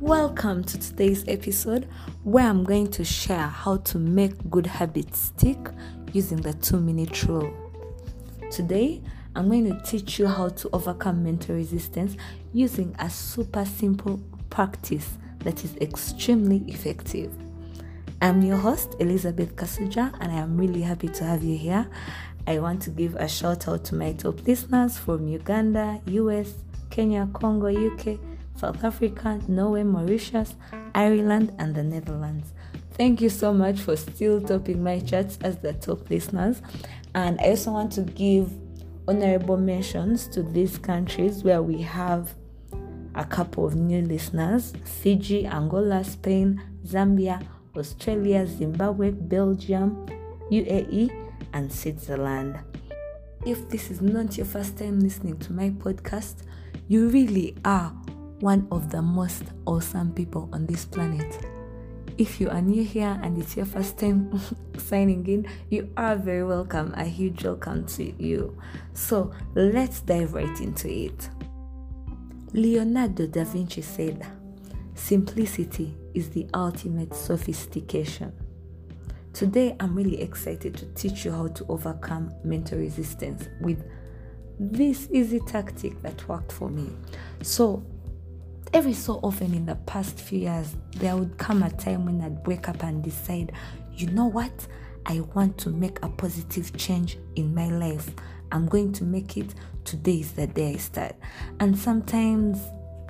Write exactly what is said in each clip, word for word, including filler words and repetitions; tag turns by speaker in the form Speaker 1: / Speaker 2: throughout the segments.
Speaker 1: Welcome to today's episode where I'm going to share how to make good habits stick using the two minute rule. Today, I'm going to teach you how to overcome mental resistance using a super simple practice that is extremely effective. I'm your host, Elizabeth Kasuja, and I am really happy to have you here. I want to give a shout out to my top listeners from Uganda, U S, Kenya, Congo, U K, South Africa, Norway, Mauritius, Ireland, and the Netherlands. Thank you so much for still topping my charts as the top listeners. And I also want to give honorable mentions to these countries where we have a couple of new listeners: Fiji, Angola, Spain, Zambia, Australia, Zimbabwe, Belgium, U A E, and Switzerland. If this is not your first time listening to my podcast, you really are one of the most awesome people on this planet. If you are new here and it's your first time signing in, you are very welcome. A huge welcome to you. So let's dive right into it. Leonardo da Vinci said, "Simplicity is the ultimate sophistication." Today, I'm really excited to teach you how to overcome mental resistance with this easy tactic that worked for me. So, every so often in the past few years, there would come a time when I'd wake up and decide, you know what? I want to make a positive change in my life. I'm going to make it. Today is the day I start. And sometimes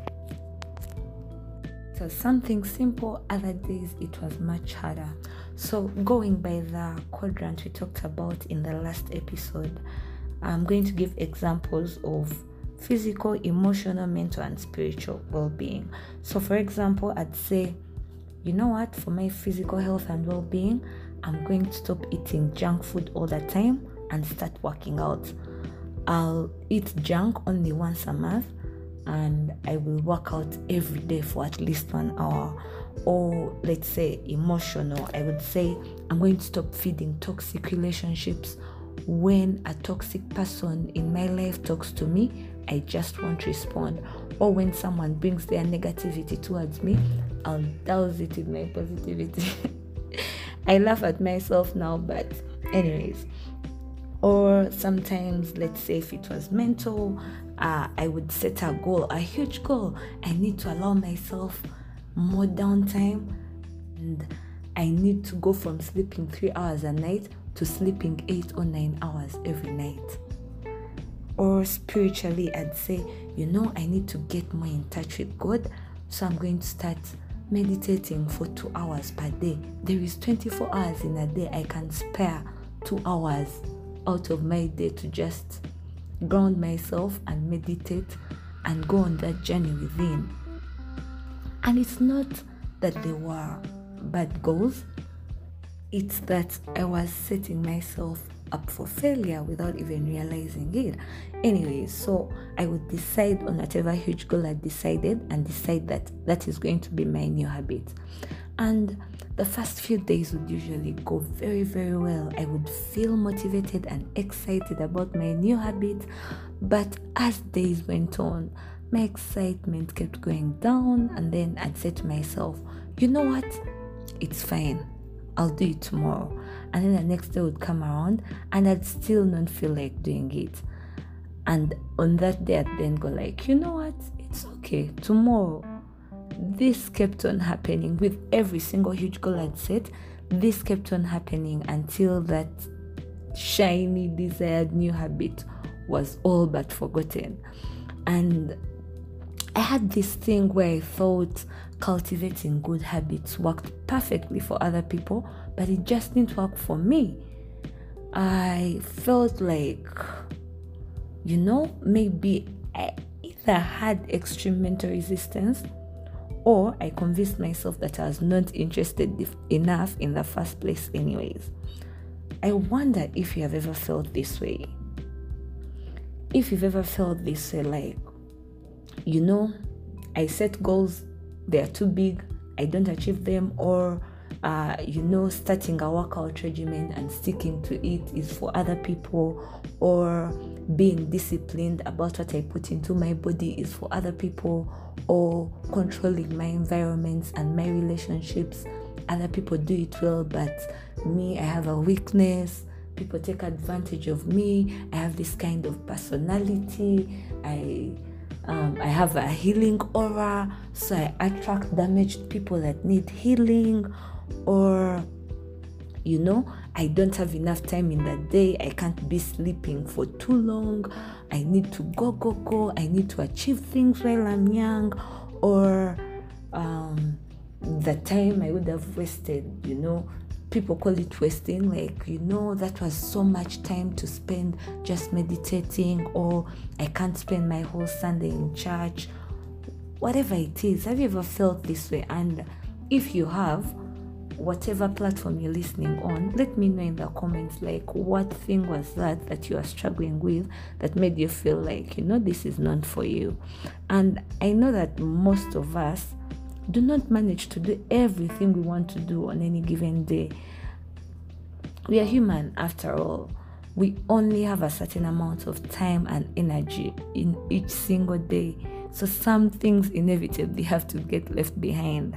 Speaker 1: it was something simple, other days it was much harder. So going by the quadrant we talked about in the last episode, I'm going to give examples of physical, emotional, mental, and spiritual well-being. So for example, I'd say, you know what, for my physical health and well-being, I'm going to stop eating junk food all the time and start working out. I'll eat junk only once a month and I will work out every day for at least one hour. Or let's say emotional, I would say I'm going to stop feeding toxic relationships. When a toxic person in my life talks to me, I just won't respond. Or when someone brings their negativity towards me, I'll douse it in my positivity. I laugh at myself now, but anyways. Or sometimes, let's say if it was mental, uh, I would set a goal, a huge goal. I need to allow myself more downtime, and I need to go from sleeping three hours a night to sleeping eight or nine hours every night. Or spiritually, I'd say, you know, I need to get more in touch with God, so I'm going to start meditating for two hours per day. There is twenty-four hours in a day. I can spare two hours out of my day to just ground myself and meditate and go on that journey within. And it's not that they were bad goals. It's that I was setting myself up for failure without even realizing it. Anyway, so I would decide on whatever huge goal I decided and decide that that is going to be my new habit. And the first few days would usually go very, very well. I would feel motivated and excited about my new habit. But as days went on, my excitement kept going down, and then I'd say to myself, you know what? It's fine. I'll do it tomorrow. And then the next day would come around and I'd still not feel like doing it. And on that day, I'd then go like, you know what? It's okay. Tomorrow. This kept on happening with every single huge goal I'd set. This kept on happening until that shiny, desired new habit was all but forgotten. And I had this thing where I thought cultivating good habits worked perfectly for other people, but it just didn't work for me. I felt like, you know, maybe I either had extreme mental resistance or I convinced myself that I was not interested enough in the first place anyways. I wonder if you have ever felt this way. If you've ever felt this way, like, you know, I set goals, they are too big, I don't achieve them, or uh, you know, starting a workout regimen and sticking to it is for other people, or being disciplined about what I put into my body is for other people, or controlling my environments and my relationships. Other people do it well, but me, I have a weakness. People take advantage of me. I have this kind of personality. I um, I have a healing aura, so I attract damaged people that need healing. Or, you know, I don't have enough time in the day. I can't be sleeping for too long. I need to go, go, go. I need to achieve things while I'm young. Or um, the time I would have wasted, you know, people call it wasting, like, you know, that was so much time to spend just meditating, or I can't spend my whole Sunday in church. Whatever it is, have you ever felt this way? And if you have, whatever platform you're listening on, let me know in the comments, like, what thing was that that you are struggling with that made you feel like, you know, this is not for you. And I know that most of us do not manage to do everything we want to do on any given day. We are human after all. We only have a certain amount of time and energy in each single day. So some things inevitably have to get left behind.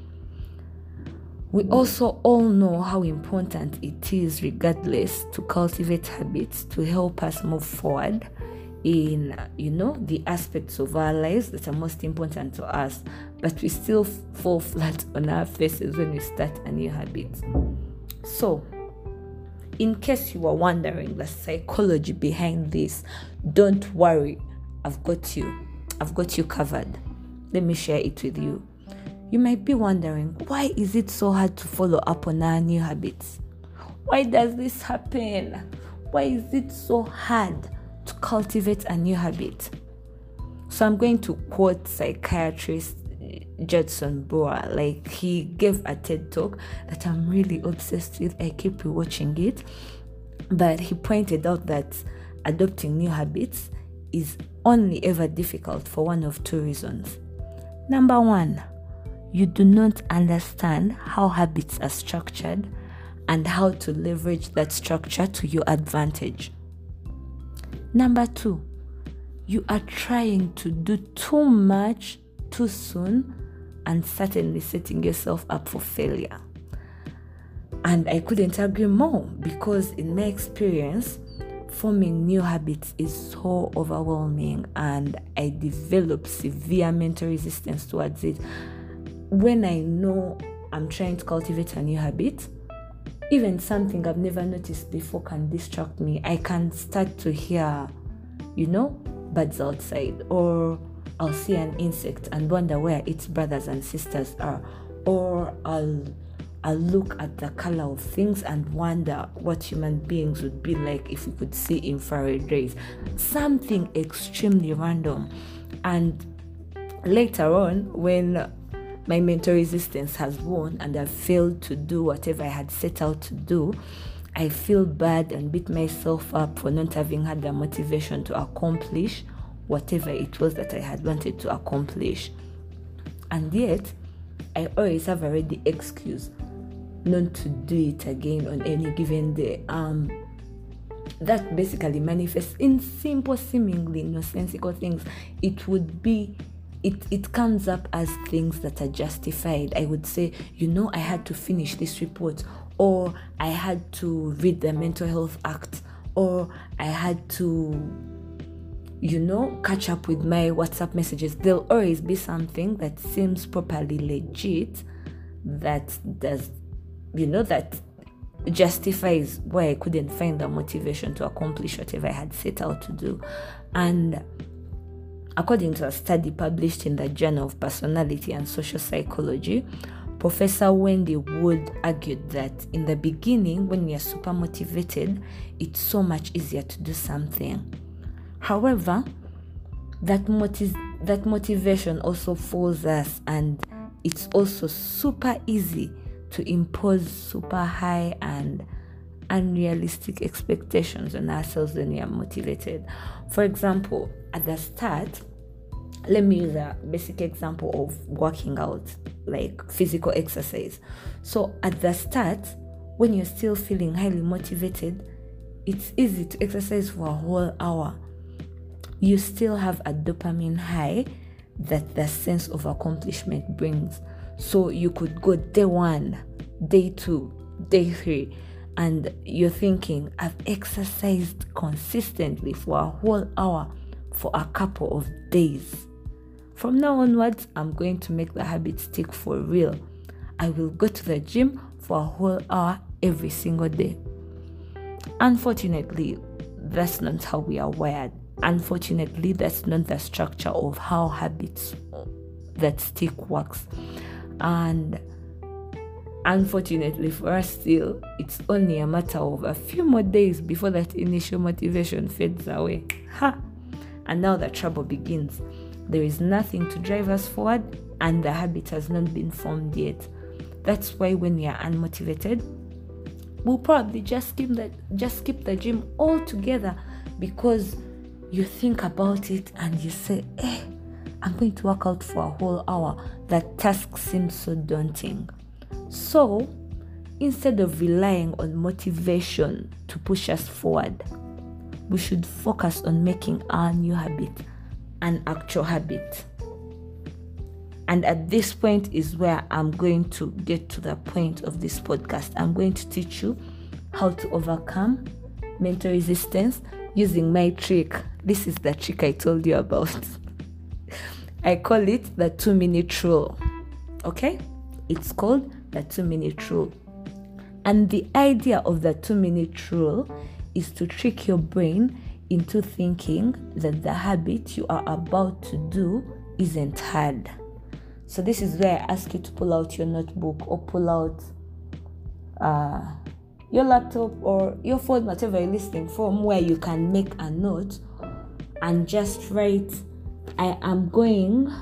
Speaker 1: We also all know how important it is, regardless, to cultivate habits to help us move forward in, you know, the aspects of our lives that are most important to us. But we still fall flat on our faces when we start a new habit. So, in case you were wondering the psychology behind this, don't worry. I've got you. I've got you covered. Let me share it with you. You might be wondering, why is it so hard to follow up on our new habits? Why does this happen? Why is it so hard to cultivate a new habit? So I'm going to quote psychiatrist Judson Brewer. Like, he gave a TED talk that I'm really obsessed with. I keep rewatching it. But he pointed out that adopting new habits is only ever difficult for one of two reasons. Number one, you do not understand how habits are structured and how to leverage that structure to your advantage. Number two, you are trying to do too much too soon and certainly setting yourself up for failure. And I couldn't agree more, because in my experience, forming new habits is so overwhelming and I develop severe mental resistance towards it. When I know I'm trying to cultivate a new habit, even something I've never noticed before can distract me. I can start to hear, you know, birds outside, or I'll see an insect and wonder where its brothers and sisters are, or I'll I'll look at the color of things and wonder what human beings would be like if we could see infrared rays. Something extremely random. And later on, when my mental resistance has won and I've failed to do whatever I had set out to do, I feel bad and beat myself up for not having had the motivation to accomplish whatever it was that I had wanted to accomplish. And yet, I always have a ready excuse not to do it again on any given day. Um, that basically manifests in simple, seemingly nonsensical things. It would be It, it comes up as things that are justified. I would say, you know, I had to finish this report, or I had to read the Mental Health Act, or I had to, you know, catch up with my WhatsApp messages. There'll always be something that seems properly legit that does, you know, that justifies why I couldn't find the motivation to accomplish whatever I had set out to do. And according to a study published in the Journal of Personality and Social Psychology, Professor Wendy Wood argued that in the beginning, when we are super motivated, it's so much easier to do something. However, that motiv- that motivation also fools us, and it's also super easy to impose super high and unrealistic expectations on ourselves when we are motivated. For example, at the start, let me use a basic example of working out, like physical exercise. So at the start, when you're still feeling highly motivated, it's easy to exercise for a whole hour. You still have a dopamine high that the sense of accomplishment brings. So you could go day one, day two, day three, and you're thinking, I've exercised consistently for a whole hour for a couple of days. From now onwards, I'm going to make the habit stick for real. I will go to the gym for a whole hour every single day. Unfortunately, that's not how we are wired. Unfortunately, that's not the structure of how habits that stick works. And unfortunately for us still, it's only a matter of a few more days before that initial motivation fades away. Ha! And now the trouble begins. There is nothing to drive us forward, and the habit has not been formed yet. That's why when we are unmotivated, we'll probably just skip the, just skip the gym altogether, because you think about it and you say, eh, I'm going to work out for a whole hour. That task seems so daunting. So, instead of relying on motivation to push us forward, we should focus on making our new habit an actual habit. And at this point is where I'm going to get to the point of this podcast. I'm going to teach you how to overcome mental resistance using my trick. This is the trick I told you about. I call it the two-minute rule. Okay? It's called the two-minute rule. And the idea of the two-minute rule is to trick your brain into thinking that the habit you are about to do isn't hard. So this is where I ask you to pull out your notebook or pull out uh, your laptop or your phone, whatever you're listening from, where you can make a note and just write, I am going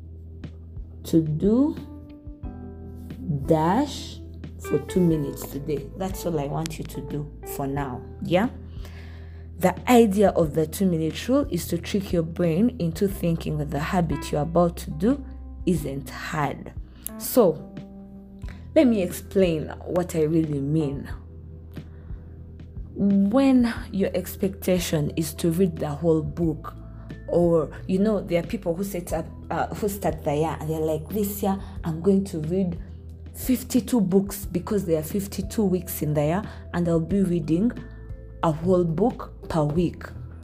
Speaker 1: to do dash for two minutes today. That's all I want you to do for now. Yeah? The idea of the two-minute rule is to trick your brain into thinking that the habit you're about to do isn't hard. So, let me explain what I really mean. When your expectation is to read the whole book, or, you know, there are people who set up, uh, who start the year and they're like, this year I'm going to read fifty-two books because there are fifty-two weeks in the year, and I'll be reading a whole book per week.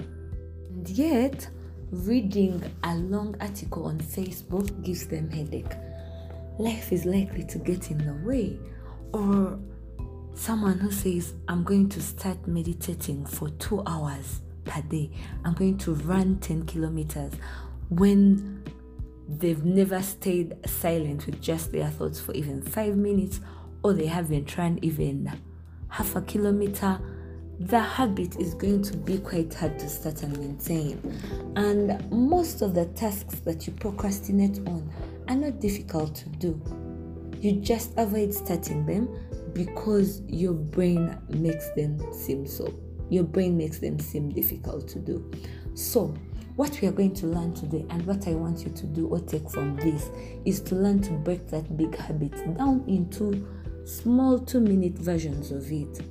Speaker 1: And yet, reading a long article on Facebook gives them headache. Life is likely to get in the way. Or someone who says, I'm going to start meditating for two hours per day. I'm going to run ten kilometers, when they've never stayed silent with just their thoughts for even five minutes, or they haven't run even half a kilometer. The habit is going to be quite hard to start and maintain. And most of the tasks that you procrastinate on are not difficult to do. You just avoid starting them because your brain makes them seem so. Your brain makes them seem difficult to do. So, what we are going to learn today, and what I want you to do or take from this, is to learn to break that big habit down into small two-minute versions of it.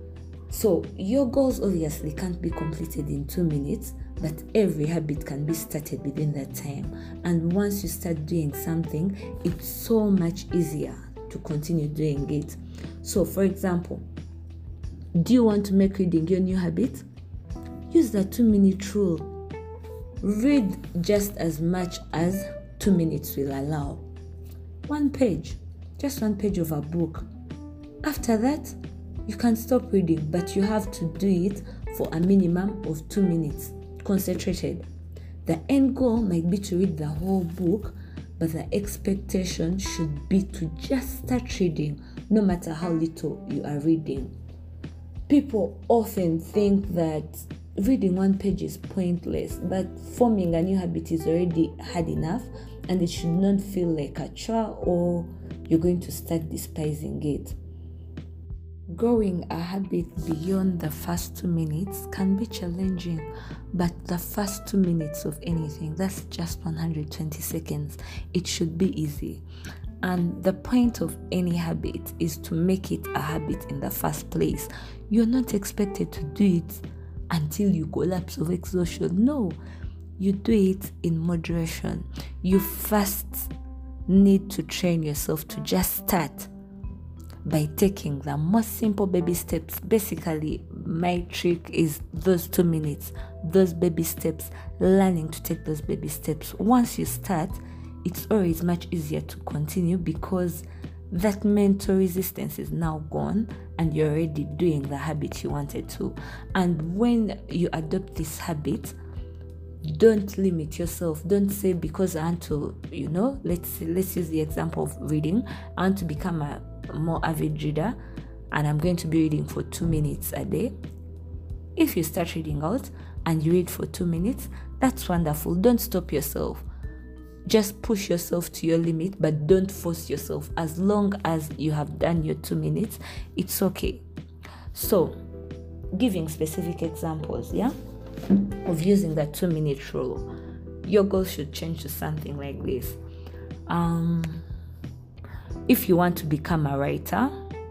Speaker 1: So your goals obviously can't be completed in two minutes, but every habit can be started within that time. And once you start doing something, it's so much easier to continue doing it. So for example, do you want to make reading your new habit? Use the two-minute rule. Read just as much as two minutes will allow. One page, just one page of a book. After that, you can stop reading, but you have to do it for a minimum of two minutes, concentrated. The end goal might be to read the whole book, but the expectation should be to just start reading, no matter how little you are reading. People often think that reading one page is pointless, but forming a new habit is already hard enough, and it should not feel like a chore or you're going to start despising it. growing a habit beyond the first two minutes can be challenging, but the first two minutes of anything, that's just one hundred twenty seconds. It should be easy. And the point of any habit is to make it a habit in the first place. You're not expected to do it until you collapse of exhaustion. No, you do it in moderation. You first need to train yourself to just start by taking the most simple baby steps. Basically, my trick is those two minutes, those baby steps, learning to take those baby steps. Once you start, it's always much easier to continue because that mental resistance is now gone and you're already doing the habit you wanted to. And when you adopt this habit, don't limit yourself. Don't say, because I want to, you know, let's let's use the example of reading. I want to become a more avid reader and I'm going to be reading for two minutes a day. If you start reading out and you read for two minutes, that's wonderful. Don't stop yourself. Just push yourself to your limit, but don't force yourself. As long as you have done your two minutes, it's okay. So, giving specific examples, yeah, of using that two minute rule, your goal should change to something like this. Um, if you want to become a writer,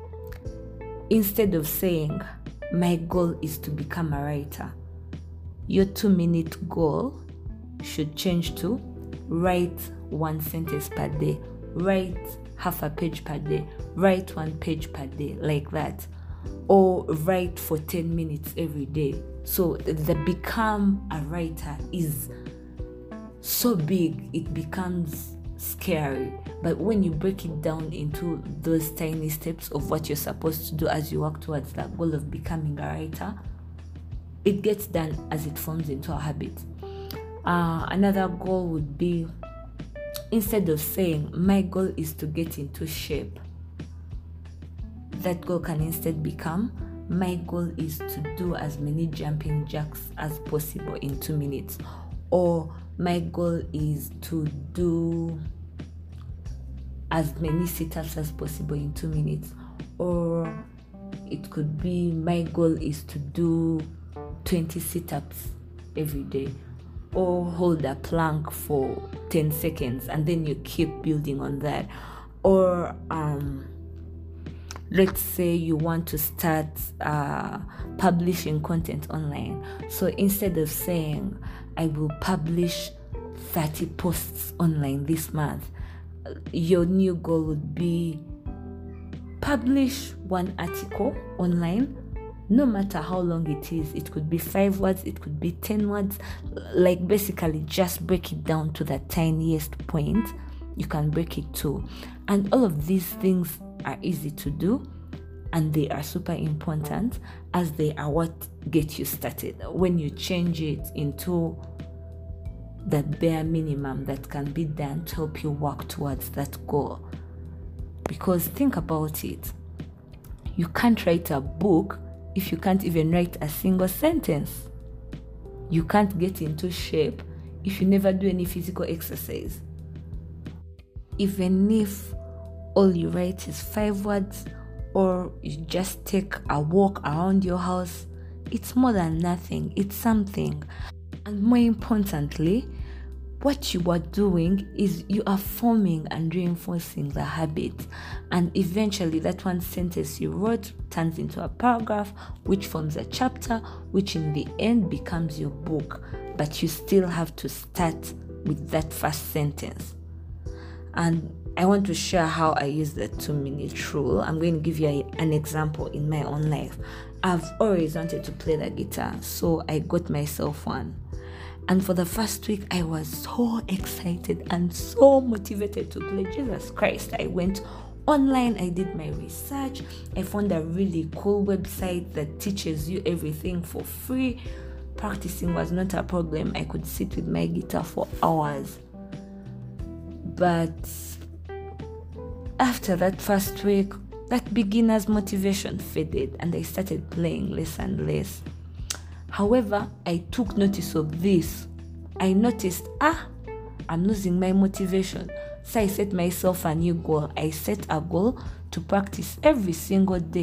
Speaker 1: instead of saying, my goal is to become a writer, your two minute goal should change to write one sentence per day, write half a page per day, write one page per day, like that. Or write for ten minutes every day. So the become a writer is so big, it becomes scary. But when you break it down into those tiny steps of what you're supposed to do as you work towards that goal of becoming a writer, it gets done as it forms into a habit. Uh, another goal would be, instead of saying, my goal is to get into shape, that goal can instead become, my goal is to do as many jumping jacks as possible in two minutes. Or my goal is to do as many sit-ups as possible in two minutes. Or it could be, my goal is to do twenty sit-ups every day. Or hold a plank for ten seconds and then you keep building on that. Or um, let's say you want to start uh, publishing content online. So instead of saying, I will publish thirty posts online this month, your new goal would be publish one article online. No matter how long it is, it could be five words, it could be ten words. Like basically just break it down to the tiniest point you can break it to. And all of these things are easy to do and they are super important as they are what get you started. When you change it into the bare minimum that can be done to help you work towards that goal. Because think about it. You can't write a book if you can't even write a single sentence. You can't get into shape if you never do any physical exercise. Even if all you write is five words or you just take a walk around your house, it's more than nothing. It's something. And more importantly, what you are doing is you are forming and reinforcing the habit. And eventually that one sentence you wrote turns into a paragraph, which forms a chapter, which in the end becomes your book. But you still have to start with that first sentence. And I want to share how I use the two minute rule. I'm going to give you a, an example in my own life. I've always wanted to play the guitar, so I got myself one. And for the first week, I was so excited and so motivated to play. Jesus Christ, I went online, I did my research, I found a really cool website that teaches you everything for free. Practicing was not a problem. I could sit with my guitar for hours. But after that first week, that beginner's motivation faded and I started playing less and less. However, I took notice of this. I noticed, ah, I'm losing my motivation. So I set myself a new goal. I set a goal to practice every single day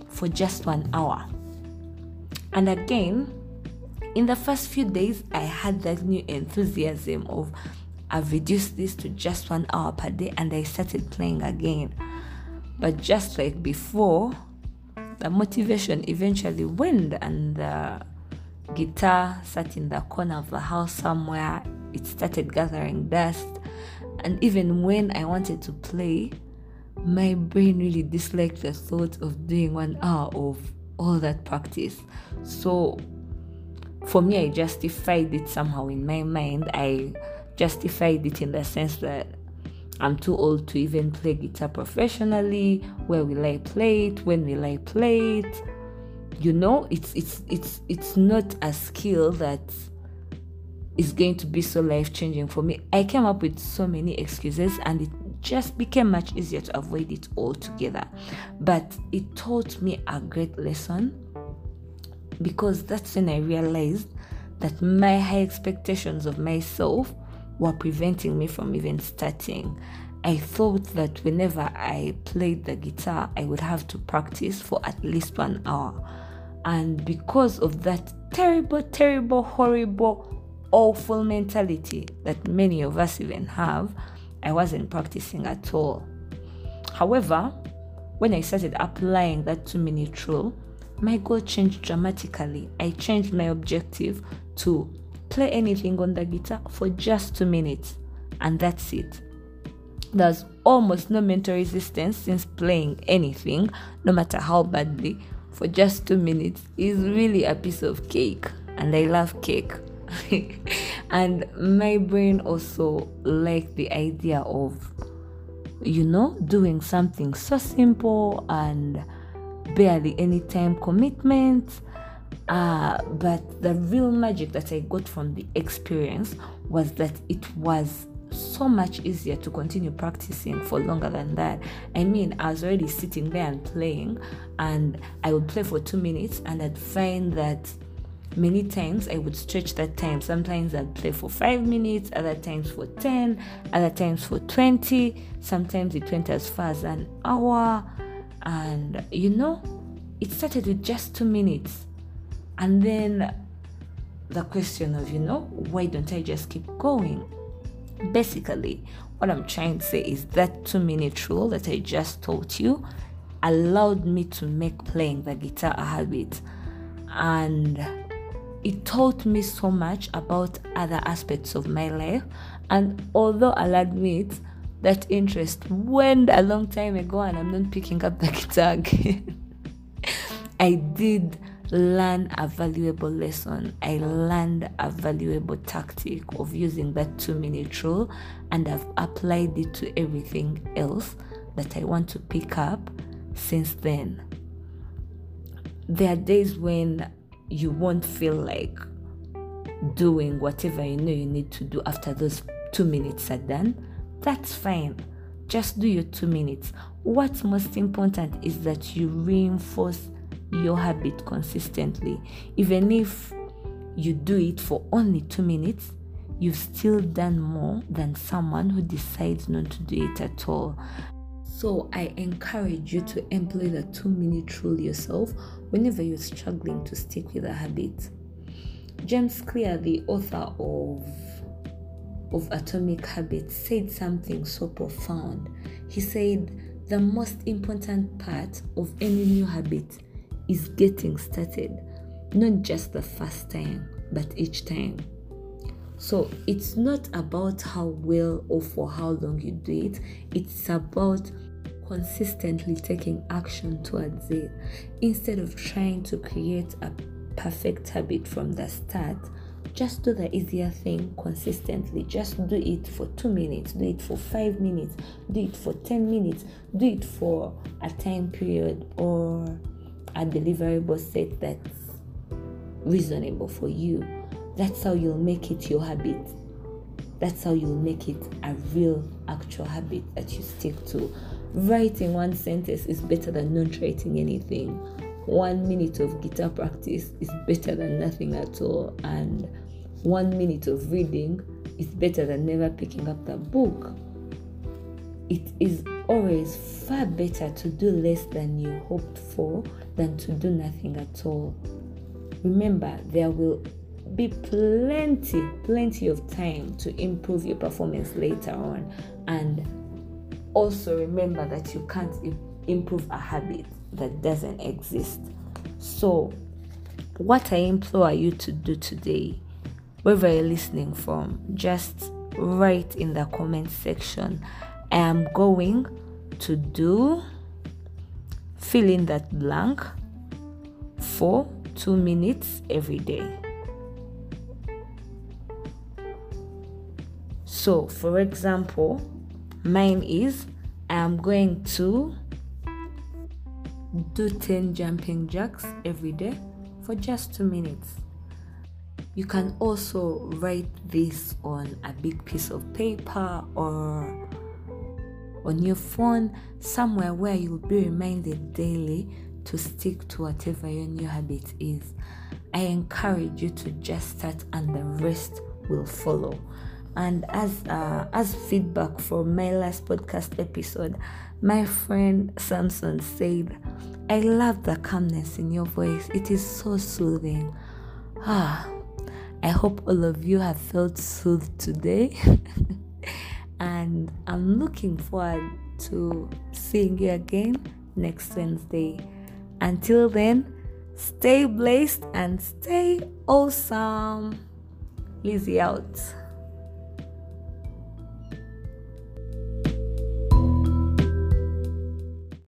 Speaker 1: for just one hour. And again, in the first few days, I had that new enthusiasm of I've reduced this to just one hour per day, and I started playing again. But just like before, the motivation eventually waned, and the guitar sat in the corner of the house somewhere. It started gathering dust, and even when I wanted to play, my brain really disliked the thought of doing one hour of all that practice. So for me, I justified it somehow in my mind. I justified it in the sense that I'm too old to even play guitar professionally. Where will I play it? When will I play it? You know, it's it's it's it's not a skill that is going to be so life-changing for me. I came up with so many excuses, and it just became much easier to avoid it altogether. But it taught me a great lesson, because that's when I realized that my high expectations of myself were preventing me from even starting. I thought that whenever I played the guitar, I would have to practice for at least one hour. And because of that terrible, terrible, horrible, awful mentality that many of us even have, I wasn't practicing at all. However, when I started applying that two-minute rule, my goal changed dramatically. I changed my objective to play anything on the guitar for just two minutes, and that's it. There's almost no mental resistance, since playing anything, no matter how badly, for just two minutes is really a piece of cake, and I love cake. And my brain also liked the idea of, you know, doing something so simple and barely any time commitment. Uh, but the real magic that I got from the experience was that it was so much easier to continue practicing for longer than that. I mean, I was already sitting there and playing, and I would play for two minutes, and I'd find that many times I would stretch that time. Sometimes I'd play for five minutes, other times for ten, other times for twenty. Sometimes it went as far as an hour. And, you know, it started with just two minutes. And then the question of, you know, why don't I just keep going? Basically, what I'm trying to say is that two-minute rule that I just taught you allowed me to make playing the guitar a habit. And it taught me so much about other aspects of my life. And although I'll admit that interest went a long time ago and I'm not picking up the guitar again, I did learn a valuable lesson. I learned a valuable tactic of using that two-minute rule, and I've applied it to everything else that I want to pick up since then. There are days when you won't feel like doing whatever you know you need to do after those two minutes are done. That's fine. Just do your two minutes. What's most important is that you reinforce your habit consistently. Even if you do it for only two minutes, you've still done more than someone who decides not to do it at all. So I encourage you to employ the two-minute rule yourself whenever you're struggling to stick with a habit. James Clear, the author of of Atomic Habits, said something so profound. He said, the most important part of any new habit is getting started, not just the first time, but each time. So it's not about how well or for how long you do it. It's about consistently taking action towards it. Instead of trying to create a perfect habit from the start, just do the easier thing consistently. Just do it for two minutes, do it for five minutes, do it for ten minutes, do it for a time period or a deliverable set that's reasonable for you. That's how you'll make it your habit. That's how you'll make it a real, actual habit that you stick to. Writing one sentence is better than not writing anything. One minute of guitar practice is better than nothing at all. And one minute of reading is better than never picking up the book. It is always far better to do less than you hoped for than to do nothing at all. Remember, there will be plenty, plenty of time to improve your performance later on. And also remember that you can't improve a habit that doesn't exist. So, what I implore you to do today, wherever you're listening from, just write in the comment section, I am going to do, fill in that blank for two minutes every day. So, for example, mine is, I am going to do ten jumping jacks every day for just two minutes. You can also write this on a big piece of paper or on your phone, somewhere where you'll be reminded daily to stick to whatever your new habit is. I encourage you to just start and the rest will follow. And as uh, as feedback from my last podcast episode, my friend Samson said, I love the calmness in your voice. It is so soothing. Ah, I hope all of you have felt soothed today. And I'm looking forward to seeing you again next Wednesday. Until then, stay blessed and stay awesome. Lizzie out.